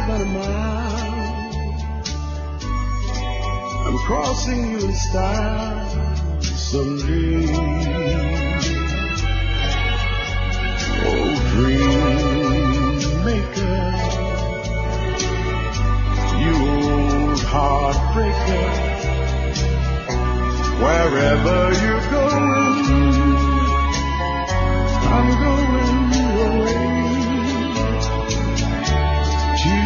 than a mile. I'm crossing you in style someday. Oh, dream maker, you old heartbreaker, wherever you're going, I'm going your way. To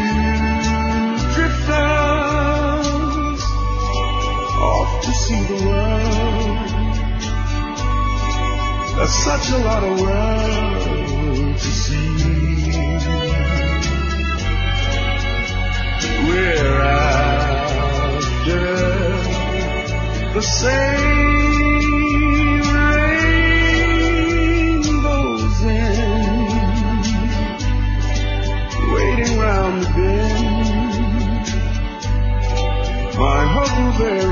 drifters off to see the world. There's such a lot of world to see. We're after the same rainbows in, waiting round the bend. My huckleberry